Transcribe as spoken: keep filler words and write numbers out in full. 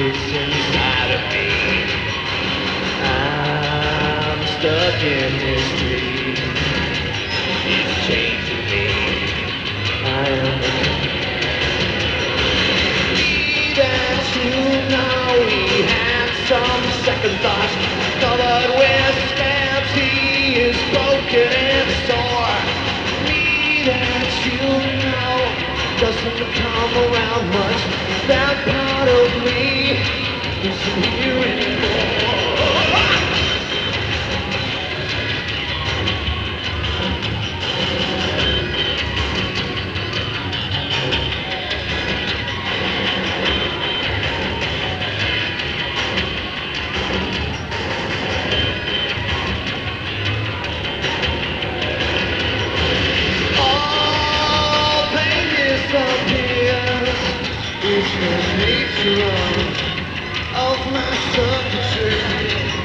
It's inside of me. I'm stuck in this dream. It's changing me. I am that you know we had some second thoughts. Covered with scabs, he is broken and sore. Me that you know doesn't come around much. That part of me isn't here anymore. All pain disappears. It's the nature of, of my circuitry.